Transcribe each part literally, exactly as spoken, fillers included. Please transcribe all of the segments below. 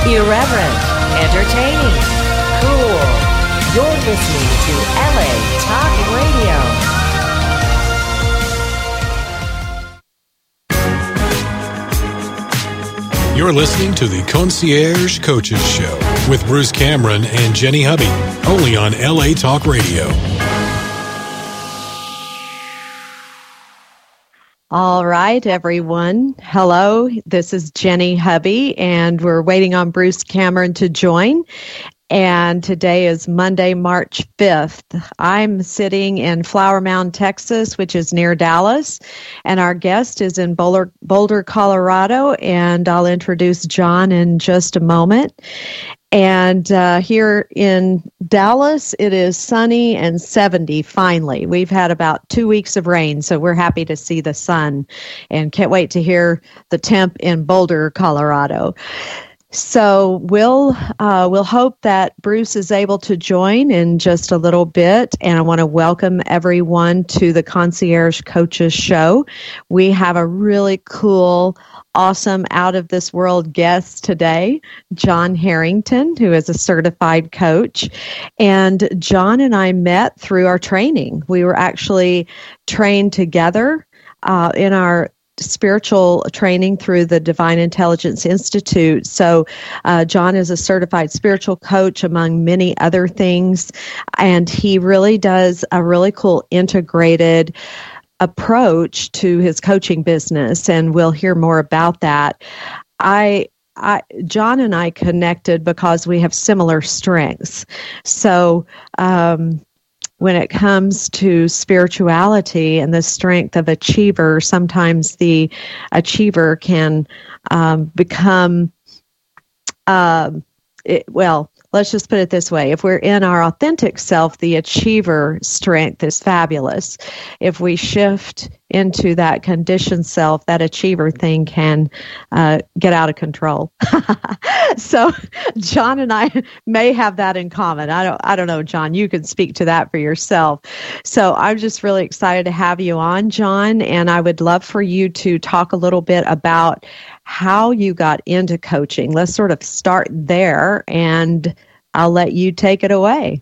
Irreverent, entertaining, cool. You're listening to L A Talk Radio. You're listening to the Concierge Coaches Show with Bruce Cameron and Jenny Hubby, only on L A Talk Radio. All right, everyone. Hello, this is Jenny Hubby, and we're waiting on Bruce Cameron to join. And today is Monday, March fifth. I'm sitting in Flower Mound, Texas, which is near Dallas. And our guest is in Boulder, Boulder, Colorado. And I'll introduce John in just a moment. And uh, here in Dallas, it is sunny and seventy finally. We've had about two weeks of rain, so we're happy to see the sun. And can't wait to hear the temp in Boulder, Colorado. So we'll uh, we'll hope that Bruce is able to join in just a little bit, and I want to welcome everyone to the Concierge Coaches Show. We have a really cool, awesome, out-of-this-world guest today, John Harrington, who is a certified coach. And John and I met through our training. We were actually trained together uh, in our spiritual training through the Divine Intelligence Institute. So uh, John is a certified spiritual coach, among many other things, and he really does a really cool integrated approach to his coaching business, and we'll hear more about that. I I, John and I connected because we have similar strengths. So um, when it comes to spirituality and the strength of achiever, sometimes the achiever can um, become, uh, it, well, let's just put it this way. If we're in our authentic self, the achiever strength is fabulous. If we shift into that conditioned self, that achiever thing can uh, get out of control. So John and I may have that in common. I don't I don't know, John, you can speak to that for yourself. So I'm just really excited to have you on, John, and I would love for you to talk a little bit about how you got into coaching. Let's sort of start there, and I'll let you take it away.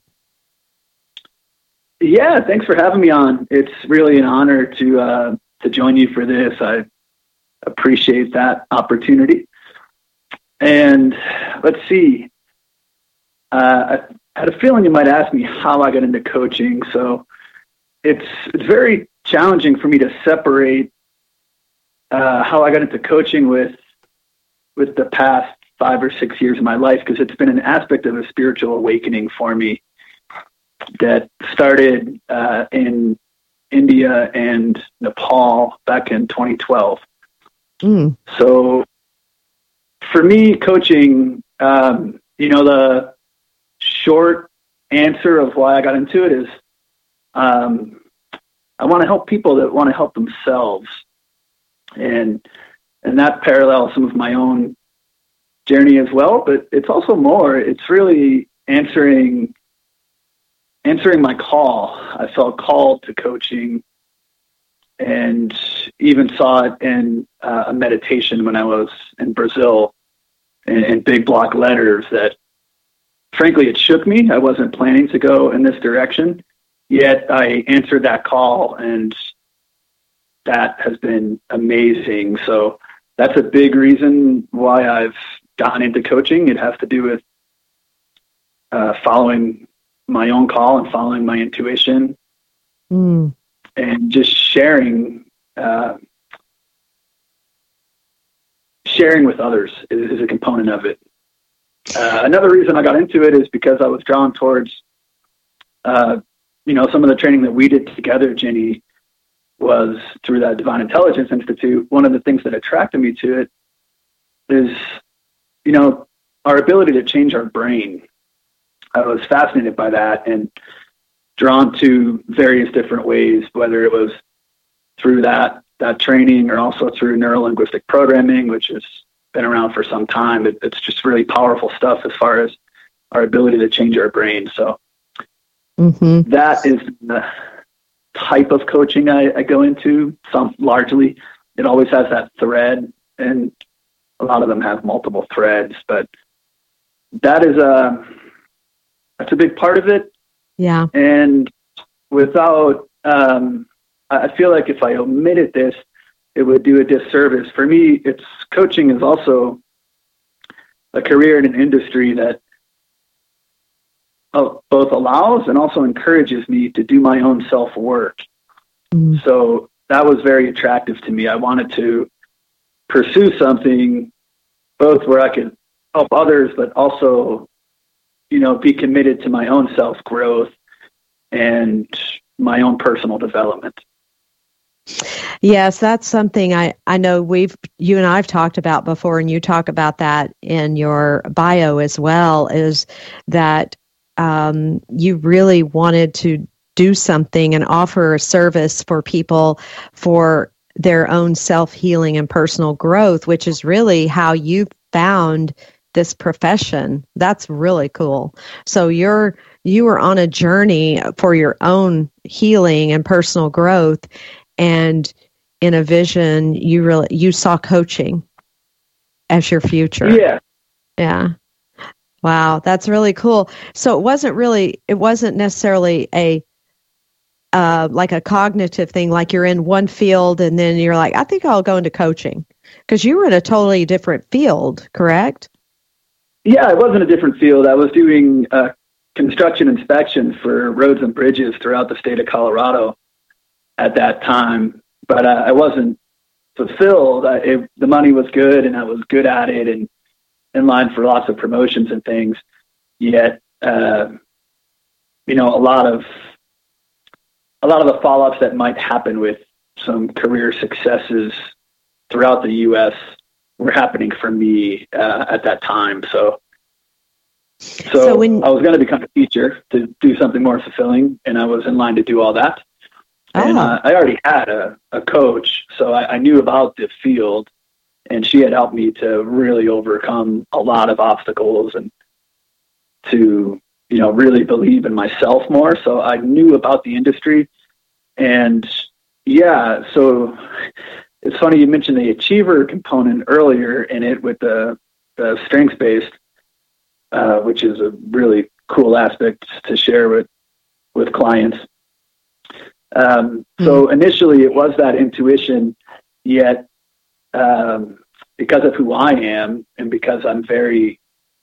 Yeah, thanks for having me on. It's really an honor to uh, to join you for this. I appreciate that opportunity. And let's see. Uh, I had a feeling you might ask me how I got into coaching. So it's it's very challenging for me to separate uh, how I got into coaching with with the past five or six years of my life, because it's been an aspect of a spiritual awakening for me that started uh, in India and Nepal back in twenty twelve. Mm. So for me, coaching, um, you know, the short answer of why I got into it is um, I want to help people that want to help themselves. And and that parallels some of my own journey as well, but it's also more, it's really answering answering my call. I felt called to coaching, and even saw it in uh, a meditation when I was in Brazil in, in big block letters that, frankly, it shook me. I wasn't planning to go in this direction, yet I answered that call, and that has been amazing. So that's a big reason why I've gotten into coaching. It has to do with uh, following my own call and following my intuition, mm. and just sharing, uh, sharing with others is, is a component of it. Uh, another reason I got into it is because I was drawn towards, uh, you know, some of the training that we did together, Jenny, was through that Divine Intelligence Institute. One of the things that attracted me to it is, you know, our ability to change our brain. I was fascinated by that and drawn to various different ways, whether it was through that that training or also through neuro-linguistic programming, which has been around for some time. It, it's just really powerful stuff as far as our ability to change our brain. So mm-hmm. that is the type of coaching I, I go into. Some largely, it always has that thread, and a lot of them have multiple threads, but that is a, that's a big part of it. Yeah. And without, um, I feel like if I omitted this, it would do a disservice. For me, it's coaching is also a career in an industry that uh, both allows and also encourages me to do my own self-work. Mm. So that was very attractive to me. I wanted to pursue something both where I could help others, but also, you know, be committed to my own self-growth and my own personal development. Yes, that's something I, I know we've, you and I've talked about before, and you talk about that in your bio as well, is that um, you really wanted to do something and offer a service for people for their own self-healing and personal growth, which is really how you found this profession. That's really cool. So you're, you were on a journey for your own healing and personal growth. And in a vision, you really, you saw coaching as your future. Yeah. Yeah. Wow. That's really cool. So it wasn't really, it wasn't necessarily a, uh, like a cognitive thing, like you're in one field and then you're like, I think I'll go into coaching, because you were in a totally different field, correct? Yeah, it wasn't a different field. I was doing uh, construction inspection for roads and bridges throughout the state of Colorado at that time, but uh, I wasn't fulfilled. I, it, the money was good and I was good at it and in line for lots of promotions and things. Yet, uh, you know, a lot of, a lot of the follow-ups that might happen with some career successes throughout the U S were happening for me uh, at that time. So, so, so when, I was going to become a teacher to do something more fulfilling, and I was in line to do all that. And uh, I already had a, a coach, so I, I knew about the field, and she had helped me to really overcome a lot of obstacles and to, you know, really believe in myself more. So I knew about the industry. And yeah, so it's funny you mentioned the achiever component earlier in it with the, the strengths-based, uh, which is a really cool aspect to share with, with clients. Um, so initially it was that intuition, yet um, because of who I am and because I'm very,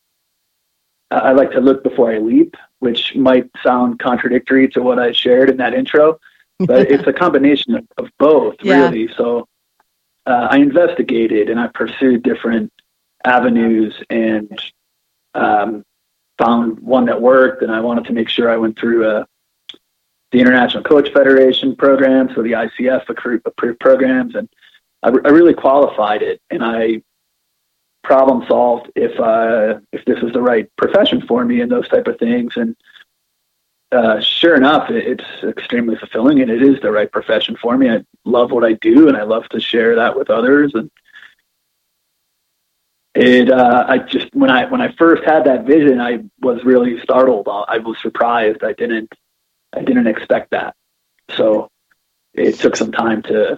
uh, I like to look before I leap, which might sound contradictory to what I shared in that intro, but it's a combination of, of both, yeah. really. So uh, I investigated and I pursued different avenues and um, found one that worked, and I wanted to make sure I went through a the International Coach Federation program, so the I C F approved programs, and I, I really qualified it, and I problem solved if uh, if this was the right profession for me and those type of things. And uh, sure enough, it, it's extremely fulfilling, and it is the right profession for me. I love what I do, and I love to share that with others. And it, uh, I just when I when I first had that vision, I was really startled. I was surprised. I didn't. I didn't expect that. So it took some time to,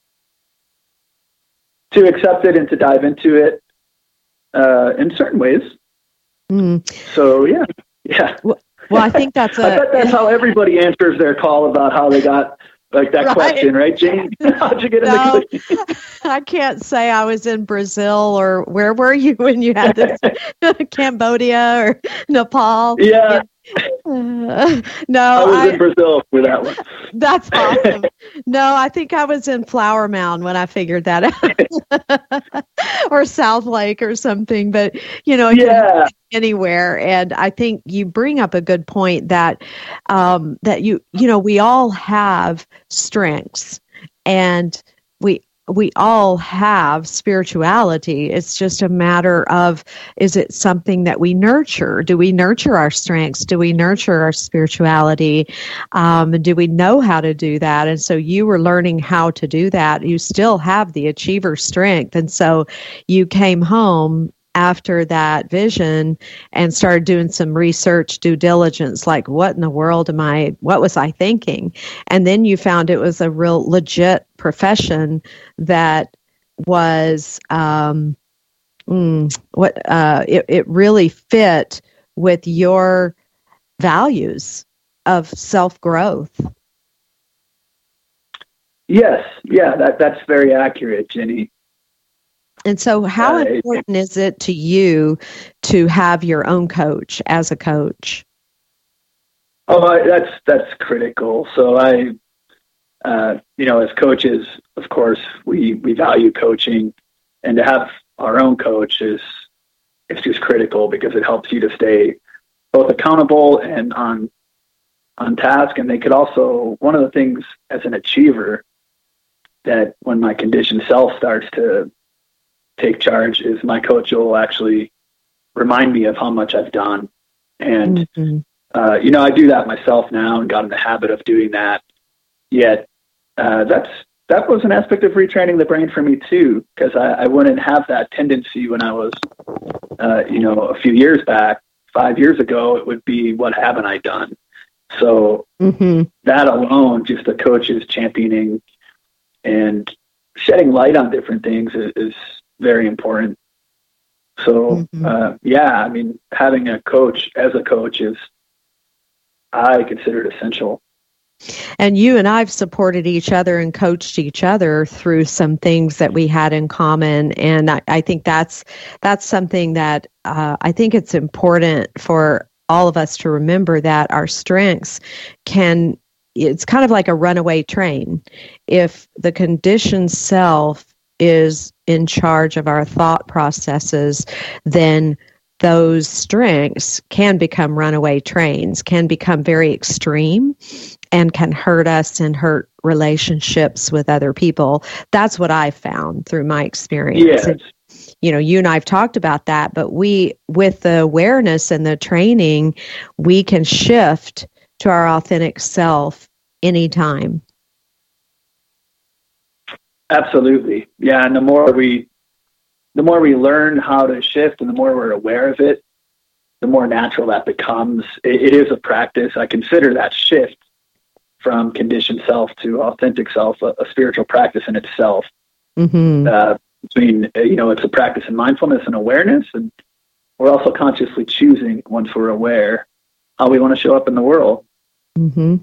to accept it and to dive into it, uh, in certain ways. Mm. So yeah, yeah. Well, well I think that's a, I bet that's how everybody answers their call about how they got like that right. question, right, Jane? How'd you get no, in the I can't say I was in Brazil, or where were you when you had this Cambodia or Nepal? Yeah. Uh, no, I was I, in Brazil for that one. That's awesome. No, I think I was in Flower Mound when I figured that out, or South Lake or something. But you know, yeah, anywhere. And I think you bring up a good point that um, that you you know we all have strengths, and we. We all have spirituality. It's just a matter of, is it something that we nurture? Do we nurture our strengths? Do we nurture our spirituality? Um, do we know how to do that? And so you were learning how to do that. You still have the achiever strength. And so you came home after that vision and started doing some research, due diligence, like what in the world am I, what was I thinking? And then you found it was a real legit profession that was, um, Mm, what uh, it, it really fit with your values of self-growth. Yes, yeah, that that's very accurate, Jenny. And so how Uh, important is it to you to have your own coach as a coach? Oh, I, that's that's critical. So I, uh, you know, as coaches, of course, we we value coaching, and to have our own coach is it's just critical because it helps you to stay both accountable and on on task. And they could also, one of the things as an achiever that when my conditioned self starts to take charge is my coach will actually remind me of how much I've done. And, mm-hmm. uh, you know, I do that myself now and got in the habit of doing that. Yet uh, that's, that was an aspect of retraining the brain for me too, because I, I wouldn't have that tendency when I was, uh, you know, a few years back, five years ago, it would be, what haven't I done? So mm-hmm. that alone, just the coaches championing and shedding light on different things is, is very important. So, mm-hmm. uh, yeah, I mean, having a coach as a coach is, I consider it essential. And you and I've supported each other and coached each other through some things that we had in common. And I, I think that's, that's something that uh, I think it's important for all of us to remember, that our strengths can, it's kind of like a runaway train. If the conditioned self is in charge of our thought processes, then those strengths can become runaway trains, can become very extreme, and can hurt us and hurt relationships with other people. That's what I found through my experience. Yes. And, you know, you and I have talked about that, but we, with the awareness and the training, we can shift to our authentic self anytime. Absolutely. Yeah. And the more we, the more we learn how to shift and the more we're aware of it, the more natural that becomes. It, it is a practice. I consider that shift from conditioned self to authentic self a, a spiritual practice in itself. Mm-hmm. Uh, I mean, you know, it's a practice in mindfulness and awareness, and we're also consciously choosing, once we're aware, how we want to show up in the world. Mm-hmm.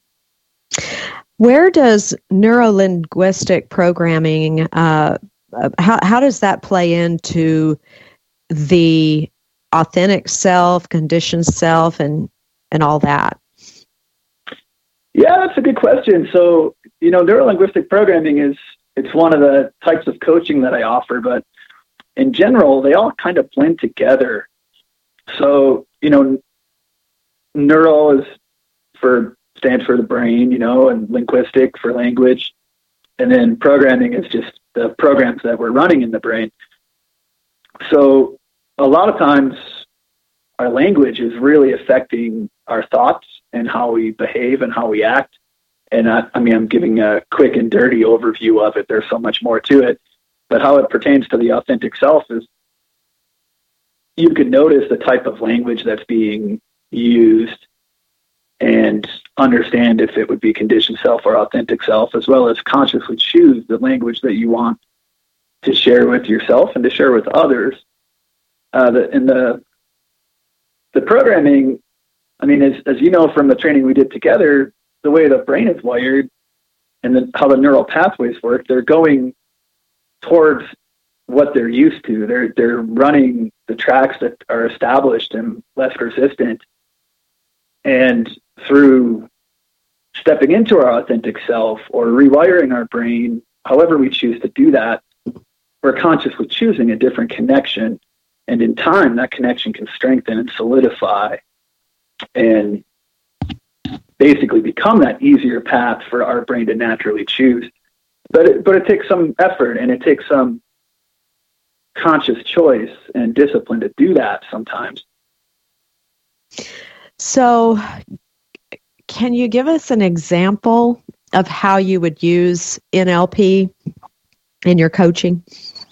Where does neuro-linguistic programming, uh, how how does that play into the authentic self, conditioned self, and and all that? Yeah, that's a good question. So, you know, neuro-linguistic programming is, it's one of the types of coaching that I offer, but in general, they all kind of blend together. So, you know, neuro is for, stands for the brain, you know, and linguistic for language. And then programming is just the programs that we're running in the brain. So a lot of times our language is really affecting our thoughts and how we behave and how we act. And I, I mean, I'm giving a quick and dirty overview of it. There's so much more to it. But how it pertains to the authentic self is you can notice the type of language that's being used and understand if it would be conditioned self or authentic self, as well as consciously choose the language that you want to share with yourself and to share with others. Uh, the, and the the programming, I mean, as, as you know from the training we did together, the way the brain is wired and the, how the neural pathways work, they're going towards what they're used to. They're they're running the tracks that are established and less resistant. And through stepping into our authentic self or rewiring our brain, however we choose to do that, we're consciously choosing a different connection. And in time, that connection can strengthen and solidify and basically become that easier path for our brain to naturally choose. But it, but it takes some effort and it takes some conscious choice and discipline to do that sometimes. So can you give us an example of how you would use N L P in your coaching?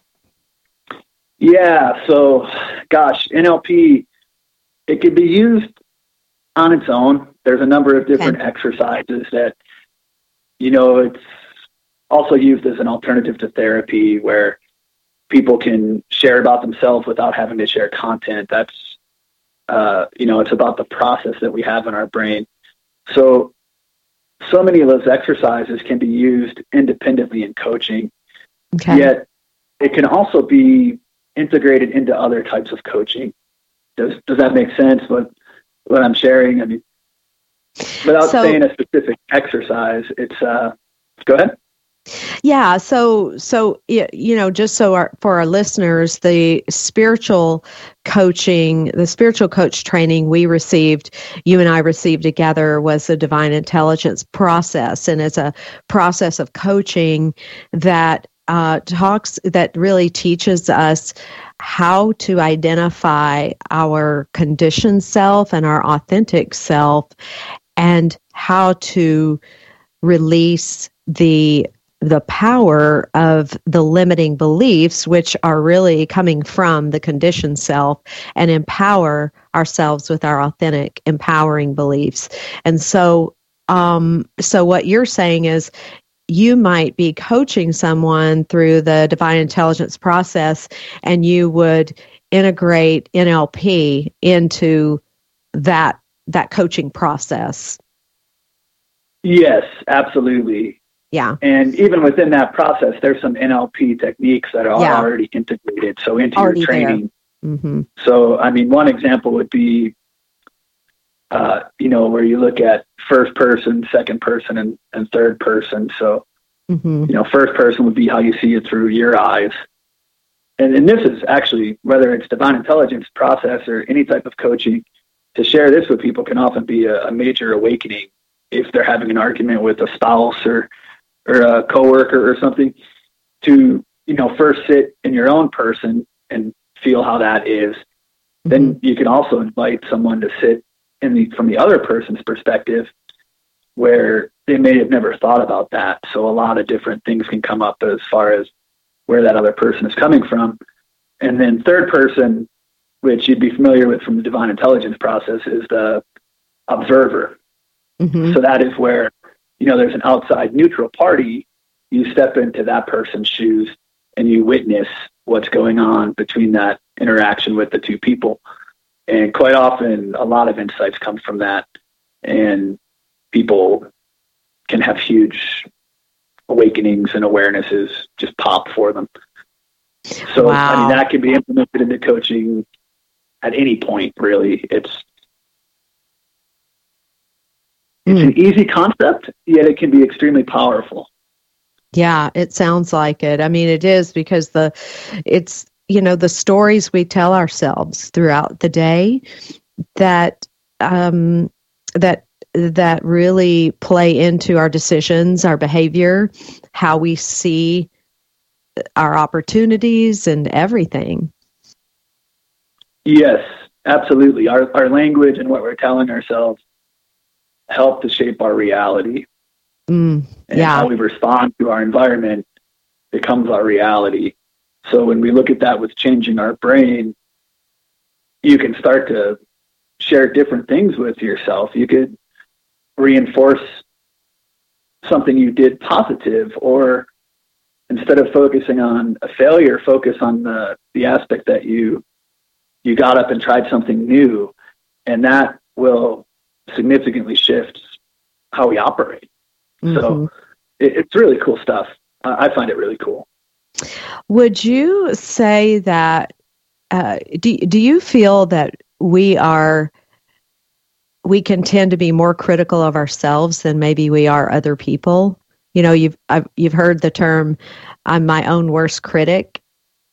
Yeah, so gosh, N L P, it could be used on its own. There's a number of different okay. exercises that, you know, it's also used as an alternative to therapy where people can share about themselves without having to share content. That's, uh, you know, it's about the process that we have in our brain. So, so many of those exercises can be used independently in coaching, okay. Yet it can also be integrated into other types of coaching. Does does that make sense? What what I'm sharing? I mean, without so, saying a specific exercise, it's uh, go ahead. Yeah. So, so, you know, just so our, for our listeners, the spiritual coaching, the spiritual coach training we received, you and I received together, was the Divine Intelligence process. And it's a process of coaching that uh, talks, that really teaches us how to identify our conditioned self and our authentic self, and how to release the the power of the limiting beliefs, which are really coming from the conditioned self, and empower ourselves with our authentic, empowering beliefs. And so, um, so what you're saying is, you might be coaching someone through the Divine Intelligence process, and you would integrate N L P into that that coaching process. Yes, absolutely. Yeah. And even within that process, there's some N L P techniques that are yeah. already integrated. So into already your training. Mm-hmm. So, I mean, one example would be, uh, you know, where you look at first person, second person, and, and third person. So, mm-hmm. you know, first person would be how you see it through your eyes. And, and this is actually, whether it's Divine Intelligence process or any type of coaching, to share this with people can often be a, a major awakening if they're having an argument with a spouse or or a coworker or something, to, you know, first sit in your own person and feel how that is. Mm-hmm. Then you can also invite someone to sit in the, from the other person's perspective, where they may have never thought about that. So a lot of different things can come up as far as where that other person is coming from. And then third person, which you'd be familiar with from the Divine Intelligence process, is the observer. Mm-hmm. So that is where, you know, there's an outside neutral party. You step into that person's shoes and you witness what's going on between that interaction with the two people. And quite often, a lot of insights come from that, and people can have huge awakenings and awarenesses just pop for them. So, wow. I mean, that can be implemented into coaching at any point, really. It's It's mm. an easy concept, yet it can be extremely powerful. Yeah, it sounds like it. I mean, it is, because the, it's, you know, the stories we tell ourselves throughout the day that, um, that, that really play into our decisions, our behavior, how we see our opportunities and everything. Yes, absolutely. Our, our language and what we're telling ourselves help to shape our reality. Mm, and yeah. how we respond to our environment becomes our reality. So when we look at that with changing our brain, you can start to share different things with yourself. You could reinforce something you did positive, or instead of focusing on a failure, focus on the, the aspect that you you got up and tried something new, and that will significantly shifts how we operate. Mm-hmm. So it, it's really cool stuff. I, I find it really cool. Would you say that, uh, do, do you feel that we are, we can tend to be more critical of ourselves than maybe we are other people? You know, you've, I've, you've heard the term, I'm my own worst critic.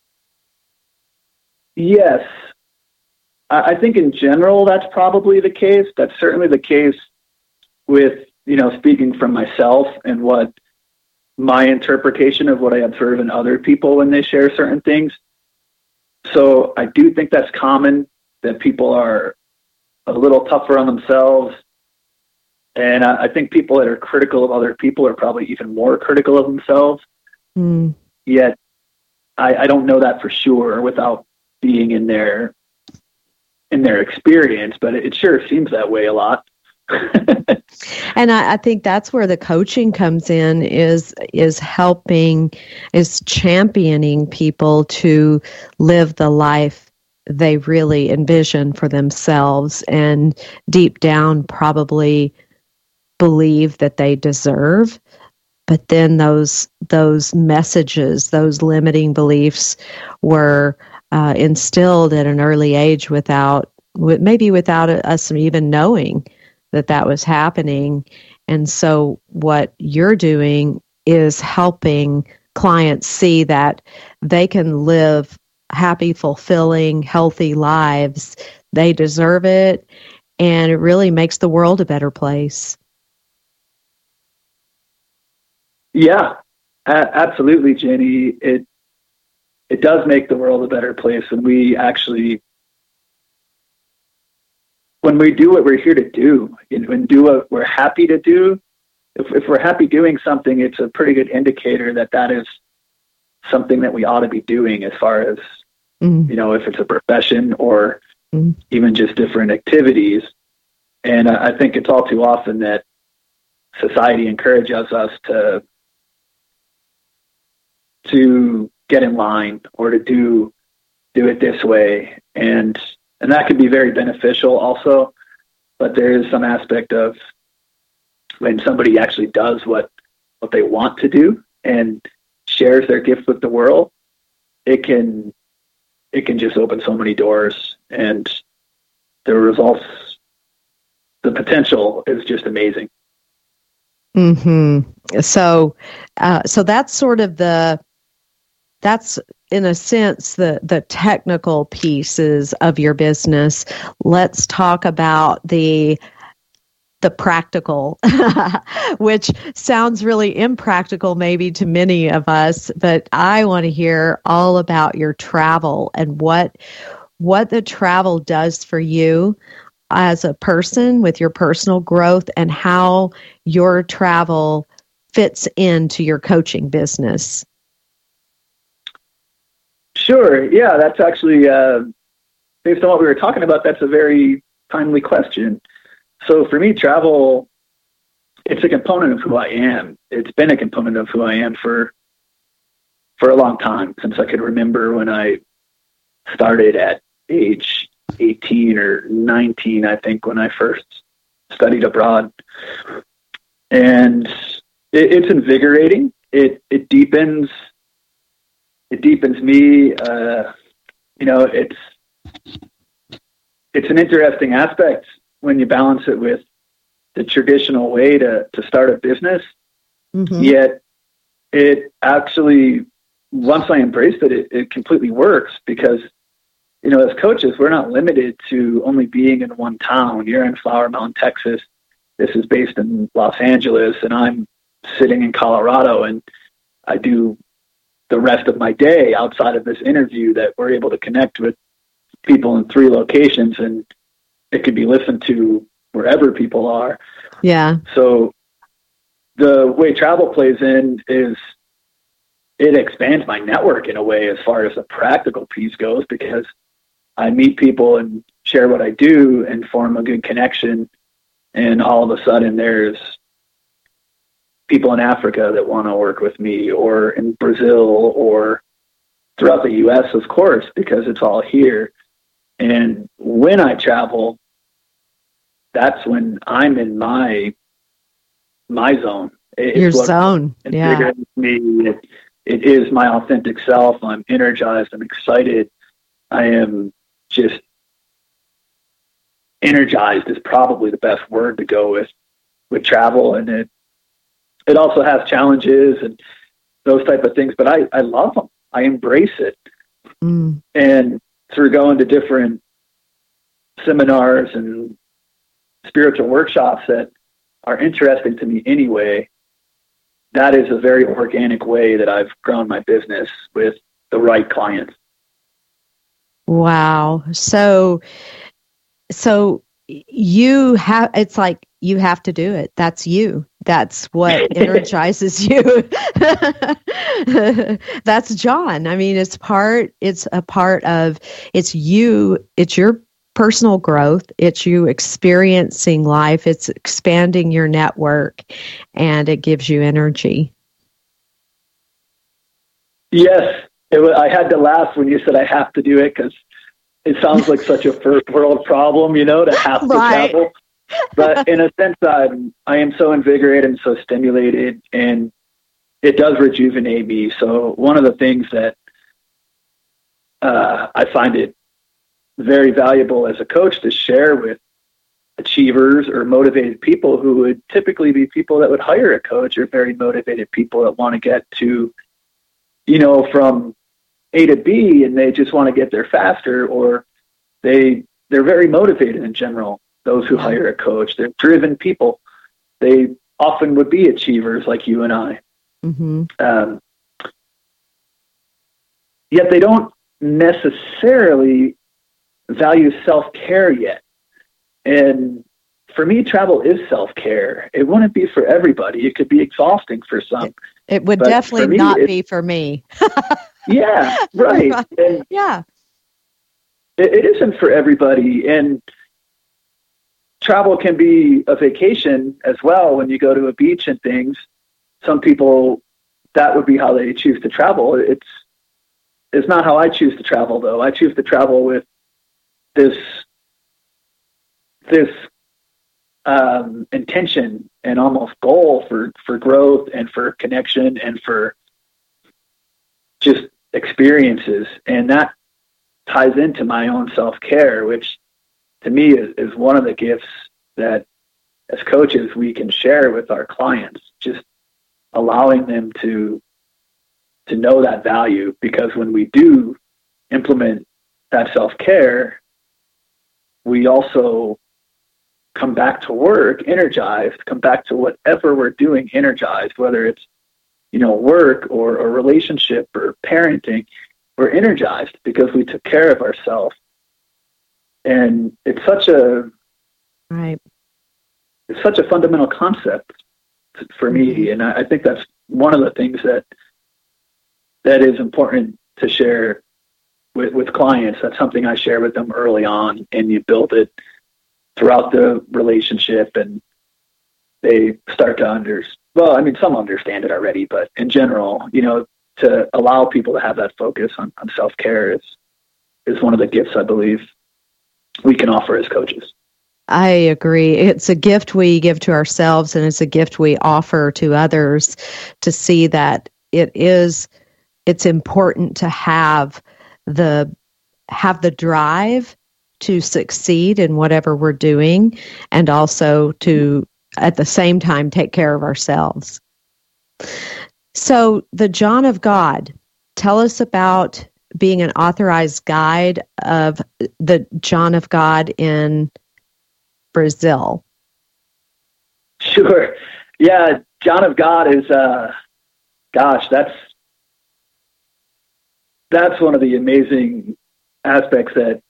Yes. I think in general, that's probably the case. That's certainly the case with, you know, speaking from myself and what my interpretation of what I observe in other people when they share certain things. So I do think that's common, that people are a little tougher on themselves. And I, I think people that are critical of other people are probably even more critical of themselves. Mm. Yet I, I don't know that for sure without being in their in their experience, but it sure seems that way a lot. And I, I think that's where the coaching comes in, is is helping, is championing people to live the life they really envision for themselves and deep down probably believe that they deserve. But then those those messages, those limiting beliefs were uh, instilled at an early age without, maybe without us even knowing that that was happening. And so what you're doing is helping clients see that they can live happy, fulfilling, healthy lives. They deserve it, and it really makes the world a better place. Yeah, a- absolutely, Jenny. It it does make the world a better place when we actually, when we do what we're here to do, and do what we're happy to do. If, if we're happy doing something, it's a pretty good indicator that that is something that we ought to be doing, as far as, mm. you know, if it's a profession or mm. even just different activities. And I, I think it's all too often that society encourages us to to get in line or to do do it this way, and and that can be very beneficial also. But there is some aspect of when somebody actually does what what they want to do and shares their gift with the world, it can it can just open so many doors, and the results, the potential is just amazing. Mm-hmm. So, uh, so that's sort of the, that's in a sense the the technical pieces of your business. Let's talk about the the practical, which sounds really impractical maybe to many of us, but I want to hear all about your travel and what what the travel does for you as a person with your personal growth, and how your travel fits into your coaching business. Sure. Yeah, that's actually, uh, based on what we were talking about, that's a very timely question. So for me, travel, it's a component of who I am. It's been a component of who I am for for a long time, since I could remember when I started at age eighteen or nineteen, I think, when I first studied abroad. And it, it's invigorating. It it deepens it deepens me. Uh, you know, it's it's an interesting aspect when you balance it with the traditional way to, to start a business. Mm-hmm. Yet it actually, once I embraced it, it, it completely works, because, you know, as coaches, we're not limited to only being in one town. You're in Flower Mound, Texas. This is based in Los Angeles, and I'm sitting in Colorado, and I do the rest of my day outside of this interview that we're able to connect with people in three locations, and it could be listened to wherever people are. Yeah. So the way travel plays in is it expands my network in a way, as far as the practical piece goes, because I meet people and share what I do and form a good connection. And all of a sudden there's people in Africa that want to work with me, or in Brazil, or throughout the U S, of course, because it's all here. And when I travel, that's when I'm in my my zone. It's Your zone, yeah. Me. It, it is my authentic self. I'm energized. I'm excited. I am just energized is probably the best word to go with with travel, and it it also has challenges and those type of things. But I I love them. I embrace it, mm. and through going to different seminars and spiritual workshops that are interesting to me anyway, that is a very organic way that I've grown my business with the right clients. Wow. So, so you have, it's like you have to do it. That's you. That's what energizes you. That's John. I mean, it's part, it's a part of, it's you, it's your personal growth. It's you experiencing life. It's expanding your network, and it gives you energy. Yes. It was, I had to laugh when you said I have to do it, because it sounds like such a first world problem, you know, to have to Right. travel. But in a sense, I'm, I am so invigorated and so stimulated, and it does rejuvenate me. So one of the things that uh, I find it very valuable as a coach to share with achievers or motivated people who would typically be people that would hire a coach, or very motivated people that want to get to, you know, from A to B, and they just want to get there faster, or they, they're very motivated in general. Those who hire a coach, they're driven people. They often would be achievers like you and I. Mm-hmm. Um, yet they don't necessarily value self-care yet. And for me, travel is self-care. It wouldn't be for everybody. It could be exhausting for some. It would But definitely for me, not it- be for me. Yeah, right. And Yeah. it, it isn't for everybody. And travel can be a vacation as well. When you go to a beach and things, some people, that would be how they choose to travel. It's, it's not how I choose to travel, though. I choose to travel with this, this um, intention and almost goal for, for growth and for connection and for just experiences. And that ties into my own self-care, which to me is, is one of the gifts that as coaches we can share with our clients, just allowing them to to know that value. Because when we do implement that self-care, we also come back to work energized, come back to whatever we're doing energized, whether it's, you know, work or a relationship or parenting. We're energized because we took care of ourselves. And it's such a Right. it's such a fundamental concept for me. And I, I think that's one of the things that that is important to share with, with clients. That's something I share with them early on, and you build it throughout the relationship, and they start to understand. Well, I mean, some understand it already, but in general, you know, to allow people to have that focus on, on self-care is, is one of the gifts I believe we can offer as coaches. I agree. It's a gift we give to ourselves, and it's a gift we offer to others to see that it is, it's important to have the, have the drive to succeed in whatever we're doing, and also to, at the same time, take care of ourselves. So the John of God, tell us about being an authorized guide of the John of God in Brazil. Sure. Yeah. John of God is, uh, gosh, that's, that's one of the amazing aspects that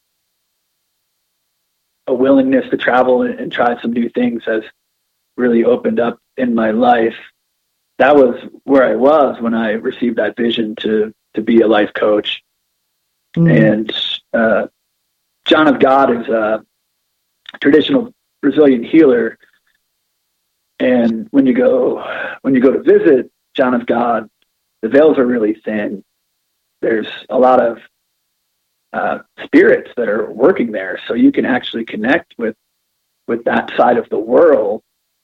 a willingness to travel and, and try some new things has really opened up in my life. That was where I was when I received that vision to, to be a life coach. Mm. And, uh, John of God is a traditional Brazilian healer. And when you go, when you go to visit John of God, the veils are really thin. There's a lot of uh, spirits that are working there. So you can actually connect with, with that side of the world.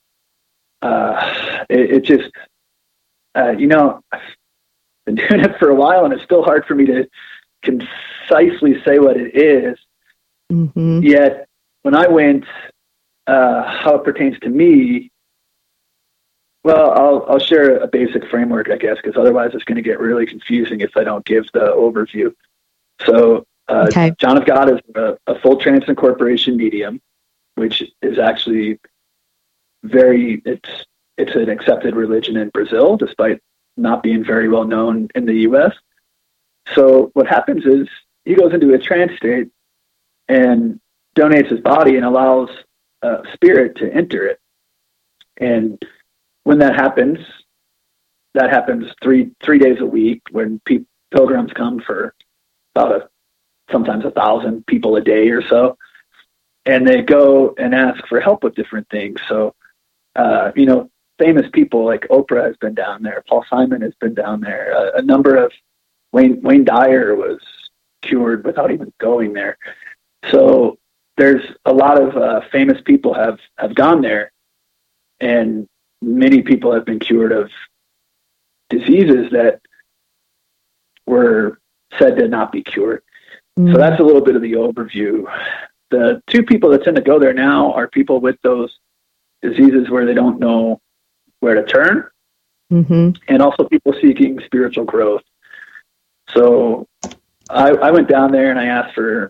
Uh, it, it just, uh, you know, I've been doing it for a while, and it's still hard for me to concisely say what it is. Mm-hmm. Yet when I went, uh, how it pertains to me, well, I'll, I'll share a basic framework, I guess, because otherwise it's going to get really confusing if I don't give the overview. So, uh, okay. John of God is a, a full trance incorporation medium, which is actually very, it's, it's an accepted religion in Brazil, despite not being very well known in the U S. So what happens is he goes into a trance state and donates his body and allows uh, spirit to enter it. And when that happens, that happens three three days a week, when pe- pilgrims come for about a, sometimes a thousand people a day or so. and they go and ask for help with different things. So, uh, you know, famous people like Oprah has been down there. Paul Simon has been down there. Uh, a number of Wayne, Wayne Dyer was cured without even going there. So there's a lot of uh, famous people have, have gone there, and many people have been cured of diseases that were said to not be cured. Mm. So that's a little bit of the overview. The two people that tend to go there now are people with those diseases where they don't know where to turn, mm-hmm. and also people seeking spiritual growth. So I, I went down there and I asked for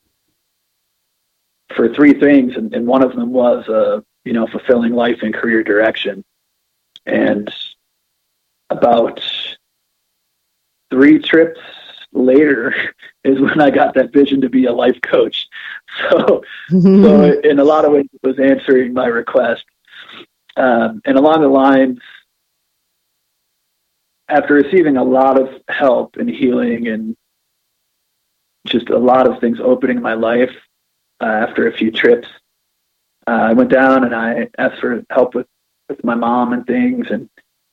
for three things, and, and one of them was uh, you know, fulfilling life and career direction. And about three trips later is when I got that vision to be a life coach. So, mm-hmm. so in a lot of ways, it was answering my request. Um, and along the lines, after receiving a lot of help and healing and just a lot of things opening in my life, uh, after a few trips, uh, I went down and I asked for help with, with my mom and things. And,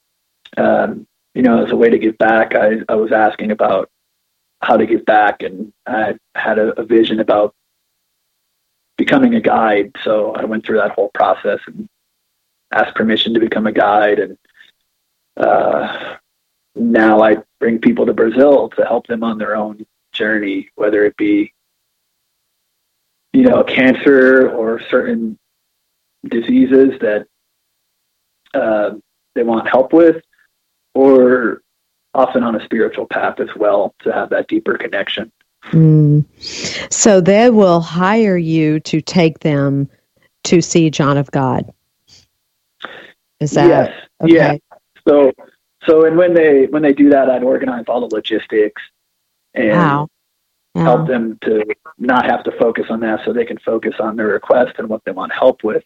um, you know, as a way to give back, I, I was asking about how to give back, and I had a, a vision about becoming a guide. So I went through that whole process and asked permission to become a guide. And uh, now I bring people to Brazil to help them on their own journey, whether it be, you know, cancer or certain diseases that uh, they want help with, or often on a spiritual path as well, to have that deeper connection. Mm. So they will hire you to take them to see John of God. Is that yes? Okay. Yeah. So, so, and when they when they do that, I'd organize all the logistics and wow. Wow. help them to not have to focus on that, so they can focus on their request and what they want help with.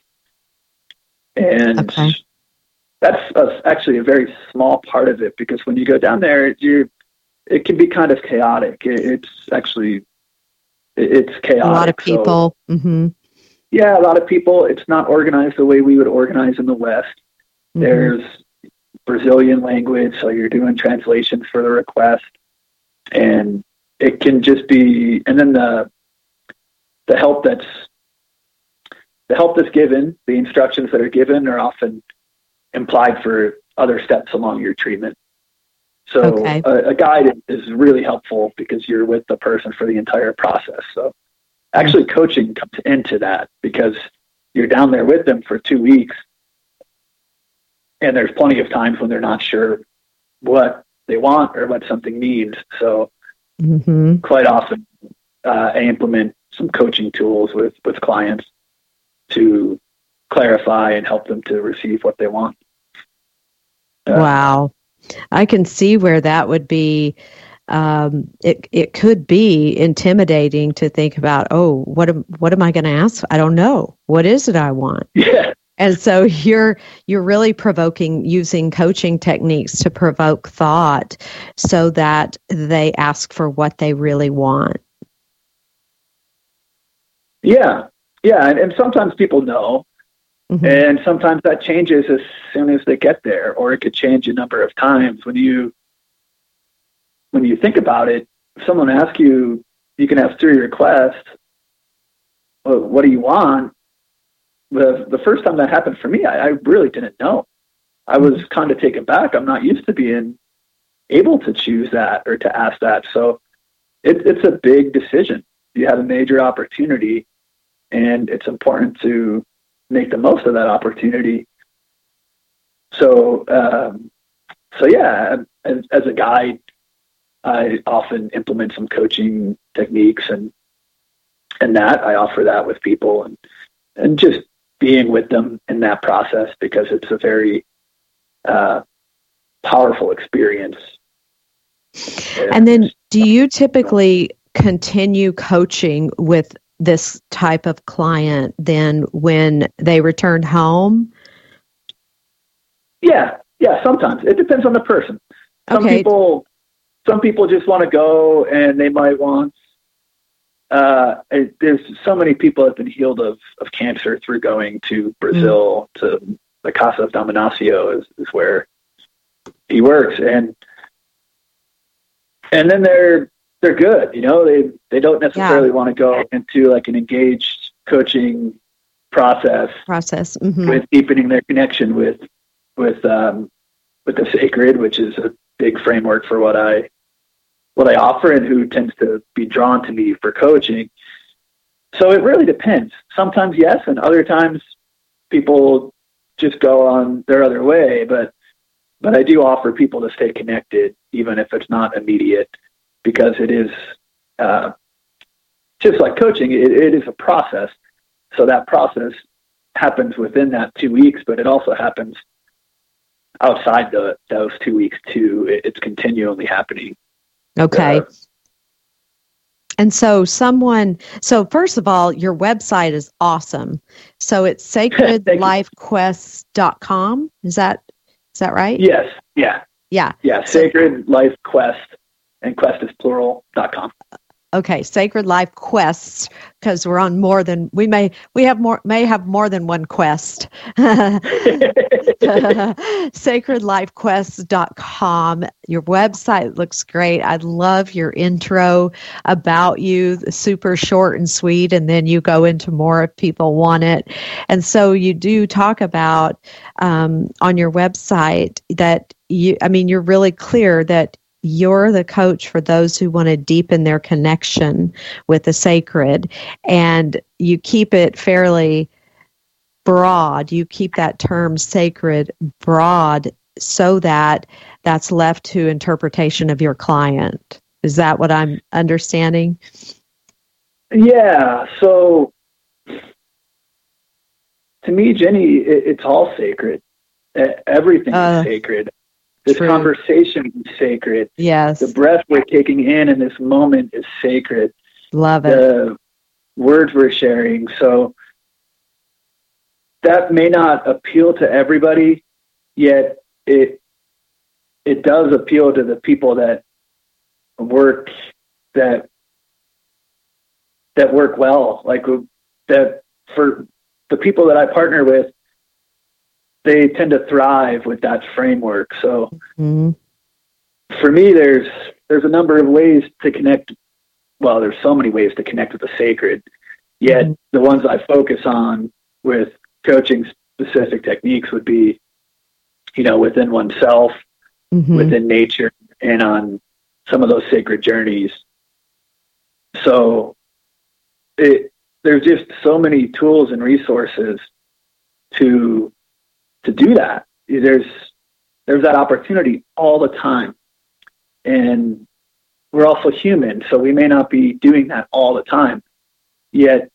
And okay. that's a, actually a very small part of it, because when you go down there, you it can be kind of chaotic. It, it's actually it, it's chaotic. A lot of people. So, mm-hmm. Yeah, a lot of people. It's not organized the way we would organize in the West. Mm-hmm. There's Brazilian language, so you're doing translations for the request, and it can just be. And then the the help that's the help that's given, the instructions that are given, are often implied for other steps along your treatment. So okay. a, a guide is really helpful because you're with the person for the entire process. So actually mm-hmm. coaching comes into that, because you're down there with them for two weeks. And there's plenty of times when they're not sure what they want or what something means. So mm-hmm. quite often uh, I implement some coaching tools with, with clients to clarify and help them to receive what they want. Uh, wow. I can see where that would be. Um, it it could be intimidating to think about, oh, what am, what am I going to ask? I don't know. What is it I want? Yeah. And so you're you're really provoking, using coaching techniques to provoke thought so that they ask for what they really want. Yeah. Yeah. And, and sometimes people know, mm-hmm. and sometimes that changes as soon as they get there, or it could change a number of times. When you, when you think about it, if someone asks you, you can have three requests. Well, what do you want? The the first time that happened for me, I, I really didn't know. I was kind of taken back. I'm not used to being able to choose that or to ask that. So it, it's a big decision. You have a major opportunity, and it's important to make the most of that opportunity. So, um, so yeah, as, as a guide, I often implement some coaching techniques, and and that I offer that with people, and and just being with them in that process, because it's a very uh, powerful experience. And then, do you typically continue coaching with this type of client then when they return home? Yeah, yeah, sometimes. It depends on the person. Some okay. people some people just want to go, and they might want uh, it, there's so many people have been healed of, of cancer through going to Brazil, mm. to the Casa of Dom Inácio is, is where he works. And, and then they're, they're good. You know, they, they don't necessarily yeah. want to go into like an engaged coaching process, process mm-hmm. with deepening their connection with, with, um, with the sacred, which is a big framework for what I, what I offer and who tends to be drawn to me for coaching. So it really depends. Sometimes yes, and other times people just go on their other way. But but I do offer people to stay connected, even if it's not immediate, because it is uh, just like coaching. It, it is a process. So that process happens within that two weeks, but it also happens outside the those two weeks too. It, it's continually happening. Okay. Uh, and so someone, so first of all, your website is awesome. So it's sacred life quest dot com. Is that, is that right? Yes. Yeah. Yeah. Yeah. Sacred Life Quest, and quest is plural, dot com. Okay, Sacred Life Quests, because we're on more than we may we have more may have more than one quest. sacred life quest dot com. Your website looks great. I love your intro about you, super short and sweet, and then you go into more if people want it. And so you do talk about um, on your website that you. I mean, you're really clear that you're the coach for those who want to deepen their connection with the sacred, and you keep it fairly broad. You keep that term sacred broad so that that's left to interpretation of your client. Is that what I'm understanding? Yeah. So to me, Jenny, it, it's all sacred. Everything uh, is sacred. This True. Conversation is sacred. Yes. The breath we're taking in in this moment is sacred. Love it. The words we're sharing. So that may not appeal to everybody, yet it it does appeal to the people that work that that work well. Like that for the people that I partner with, they tend to thrive with that framework. So mm-hmm. for me, there's, there's a number of ways to connect. Well, there's so many ways to connect with the sacred, yet mm-hmm. the ones I focus on with coaching specific techniques would be, you know, within oneself, mm-hmm. within nature, and on some of those sacred journeys. So it, there's just so many tools and resources to, to do that. There's, there's that opportunity all the time. And we're also human, so we may not be doing that all the time, yet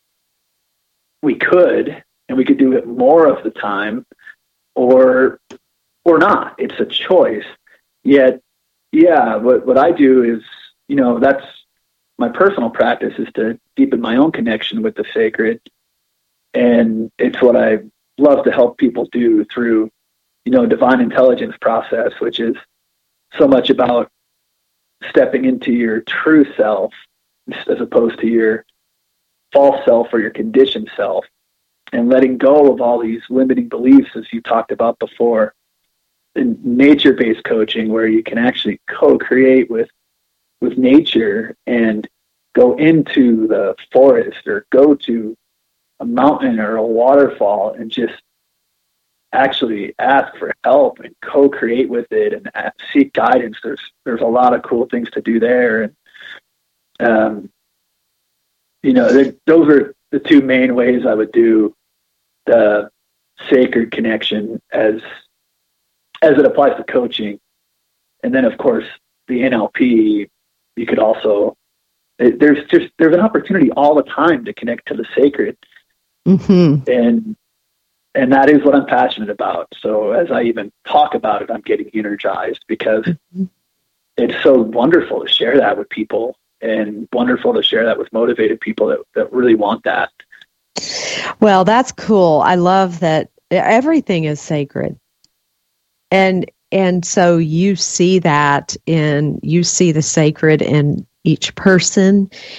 we could, and we could do it more of the time or, or not. It's a choice. Yet, yeah, what, what I do is, you know, that's my personal practice, is to deepen my own connection with the sacred. And it's what I love to help people do through, you know, divine intelligence process, which is so much about stepping into your true self as opposed to your false self or your conditioned self, and letting go of all these limiting beliefs, as you talked about before, in nature-based coaching, where you can actually co-create with, with nature and go into the forest or go to a mountain or a waterfall and just actually ask for help and co-create with it and seek guidance. There's, there's a lot of cool things to do there. And, um, you know, those are the two main ways I would do the sacred connection as, as it applies to coaching. And then of course the N L P, you could also, it, there's just, there's an opportunity all the time to connect to the sacred. Mm-hmm. And and that is what I'm passionate about. So as I even talk about it, I'm getting energized because mm-hmm. it's so wonderful to share that with people, and wonderful to share that with motivated people that, that really want that. Well, that's cool. I love that everything is sacred. And and so you see that in, you see the sacred in each person,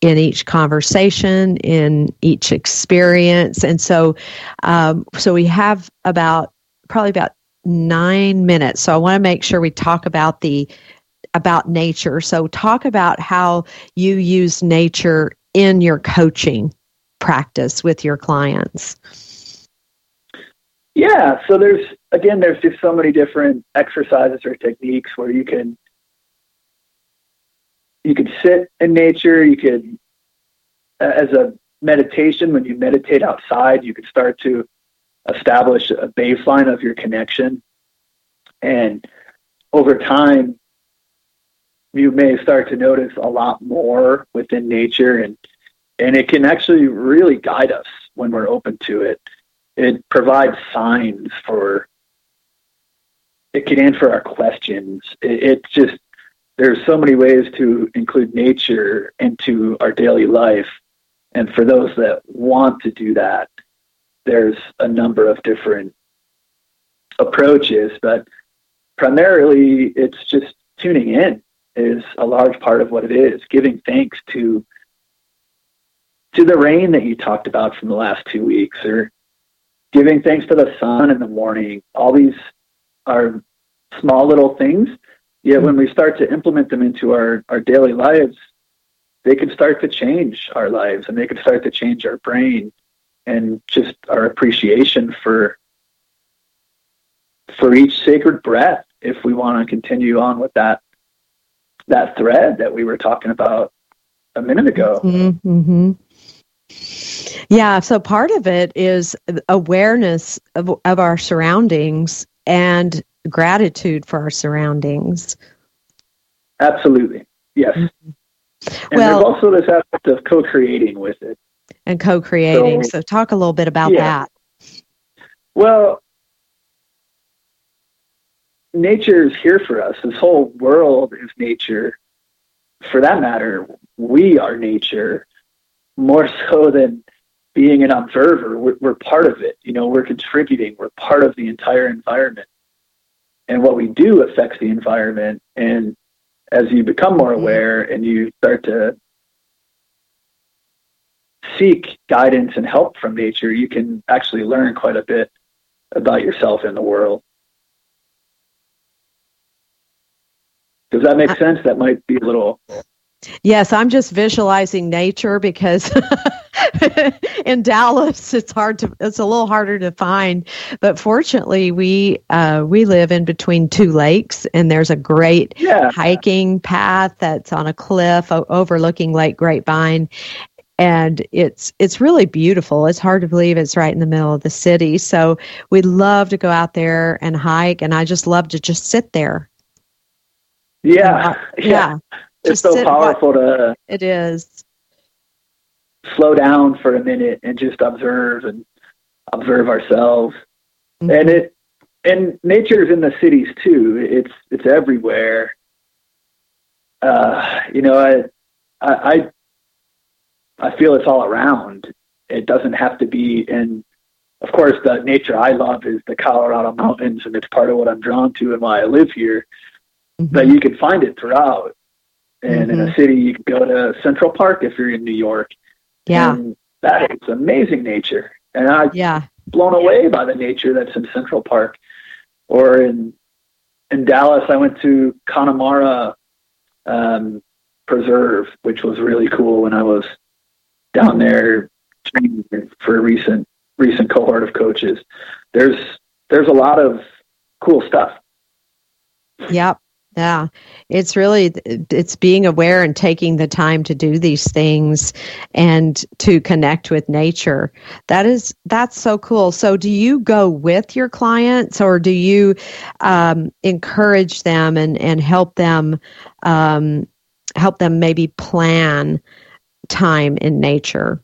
in each conversation, in each experience. And so, um, so we have about probably about nine minutes. So I want to make sure we talk about the about nature. So talk about how you use nature in your coaching practice with your clients. Yeah. So there's, again, there's just so many different exercises or techniques where you can, you could sit in nature. You could, as a meditation, when you meditate outside, you could start to establish a baseline of your connection. And over time, you may start to notice a lot more within nature, and and it can actually really guide us when we're open to it. It provides signs for, it can answer our questions. It, it just, there's so many ways to include nature into our daily life. And for those that want to do that, there's a number of different approaches, but primarily it's just tuning in is a large part of what it is, giving thanks to to the rain that you talked about from the last two weeks, or giving thanks to the sun in the morning. All these are small little things, yet when we start to implement them into our, our daily lives, they can start to change our lives, and they can start to change our brain and just our appreciation for for each sacred breath, if we want to continue on with that that thread that we were talking about a minute ago. Mm-hmm. Yeah, so part of it is awareness of, of our surroundings and gratitude for our surroundings. Absolutely, yes. Mm-hmm. And well, there's also this aspect of co-creating with it. And co-creating, so, so talk a little bit about yeah. that. Well, nature is here for us. This whole world is nature. For that matter, we are nature, more so than being an observer. We're, we're part of it. You know, we're contributing. We're part of the entire environment. And what we do affects the environment. And as you become more aware and you start to seek guidance and help from nature, you can actually learn quite a bit about yourself and the world. Does that make sense? That might be a little... Yes, I'm just visualizing nature because in Dallas it's hard to it's a little harder to find, but fortunately we uh, we live in between two lakes, and there's a great yeah. hiking path that's on a cliff o- overlooking Lake Grapevine, and it's it's really beautiful. It's hard to believe it's right in the middle of the city. So we love to go out there and hike, and I just love to just sit there. Yeah, and, uh, yeah. yeah. It's so powerful to it is slow down for a minute and just observe and observe ourselves. Mm-hmm. And it and nature's in the cities too. It's it's everywhere. Uh, you know, I I I feel it's all around. It doesn't have to be in. Of course, the nature I love is the Colorado mountains, and it's part of what I'm drawn to and why I live here. Mm-hmm. But you can find it throughout. And mm-hmm. in a city, you can go to Central Park if you're in New York. Yeah. And that is amazing nature. And I'm yeah. blown away by the nature that's in Central Park. Or in in Dallas, I went to Connemara um, Preserve, which was really cool when I was down there training for a recent recent cohort of coaches. There's there's a lot of cool stuff. Yep. Yeah, it's really, it's being aware and taking the time to do these things and to connect with nature. That is, that's so cool. So do you go with your clients, or do you um, encourage them and, and help them, um, help them maybe plan time in nature?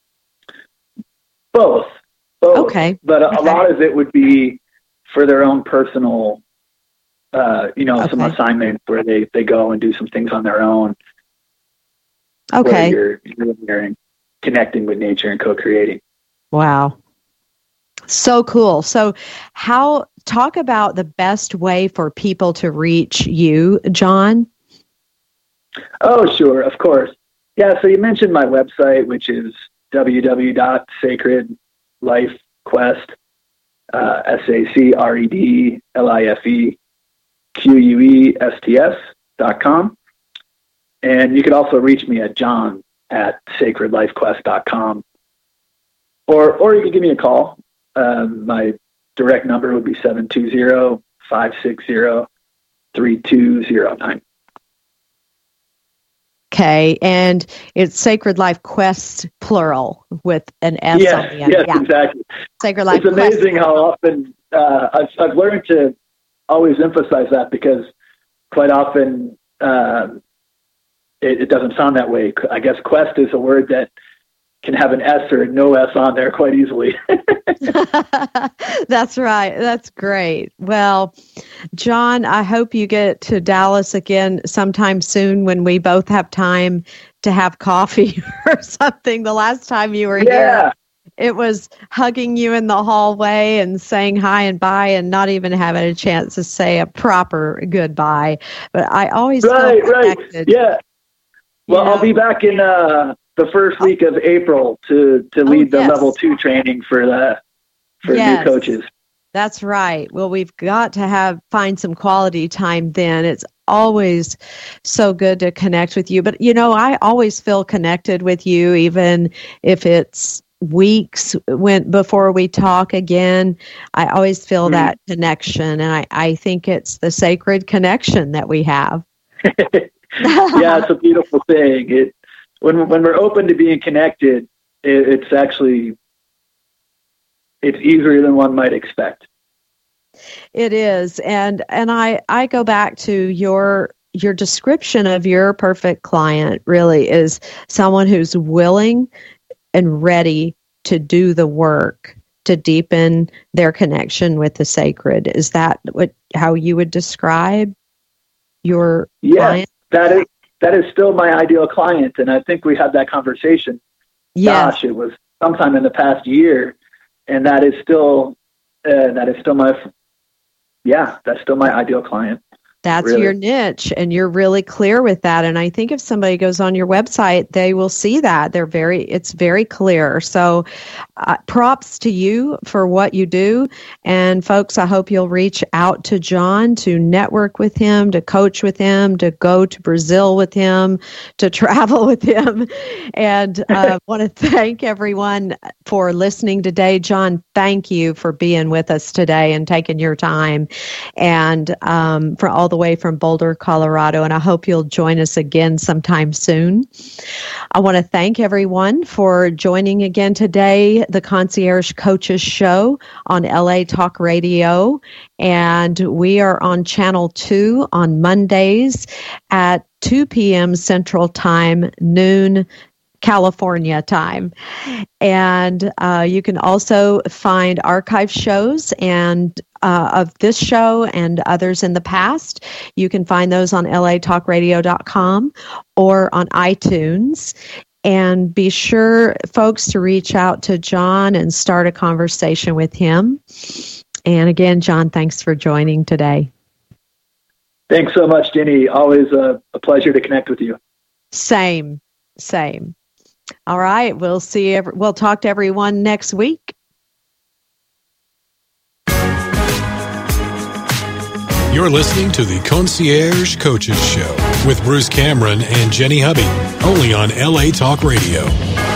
Both. Both. Okay. But a, okay. a lot of it would be for their own personal Uh, you know, okay. some assignments where they, they go and do some things on their own. Okay. You're, you're connecting with nature and co-creating. Wow. So cool. So how, talk about the best way for people to reach you, John. Oh, sure. Of course. Yeah, so you mentioned my website, which is w w w dot sacred life quest, uh, S A C R E D L I F E Q U E S T S dot com. And you could also reach me at john at sacred life quest dot com. Or, or you can give me a call. Um, my direct number would be seven two zero, five six zero, three two zero nine. Okay, and it's Sacred Life Quest, plural, with an S yes, on the end. Yes, yeah. exactly. Sacred Life It's amazing Quest. how often uh, I've, I've learned to always emphasize that, because quite often uh, it, it doesn't sound that way. I guess quest is a word that can have an S or no S on there quite easily. That's right. That's great. Well, John, I hope you get to Dallas again sometime soon when we both have time to have coffee or something. The last time you were yeah. here, it was hugging you in the hallway and saying hi and bye and not even having a chance to say a proper goodbye. But I always right, feel connected. Right. Yeah. Well, you know? I'll be back in uh, the first week of April to, to lead oh, yes. the level two training for the for yes. new coaches. That's right. Well, we've got to have find some quality time then. It's always so good to connect with you. But, you know, I always feel connected with you, even if it's weeks when before we talk again. I always feel mm-hmm. that connection. And I, I think it's the sacred connection that we have. Yeah, it's a beautiful thing. It when when we're open to being connected, it, it's actually it's easier than one might expect. It is, and and I I go back to your your description of your perfect client. Really is someone who's willing and ready to do the work to deepen their connection with the sacred. Is that what how you would describe your yes, client? That is that is still my ideal client, and I think we had that conversation. Yes. Gosh, it was sometime in the past year, and that is still uh, that is still my yeah, that's still my ideal client. That's really. Your niche, and you're really clear with that. And I think if somebody goes on your website, they will see that. They're very, it's very clear. So uh, props to you for what you do. And folks, I hope you'll reach out to John to network with him, to coach with him, to go to Brazil with him, to travel with him. And I uh, want to thank everyone for listening today. John, thank you for being with us today and taking your time. And um, for all the way from Boulder, Colorado, and I hope you'll join us again sometime soon. I want to thank everyone for joining again today, the Concierge Coaches Show on L A Talk Radio, and we are on Channel two on Mondays at two p.m. Central Time, noon California time. And uh, you can also find archive shows and uh, of this show and others in the past. You can find those on L A talk radio dot com or on iTunes. And be sure, folks, to reach out to John and start a conversation with him. And again, John, thanks for joining today. Thanks so much, Jenny. Always a, a pleasure to connect with you. Same, same. All right, we'll see. Every, we'll talk to everyone next week. You're listening to the Concierge Coaches Show with Bruce Cameron and Jenny Hubby, only on L A Talk Radio.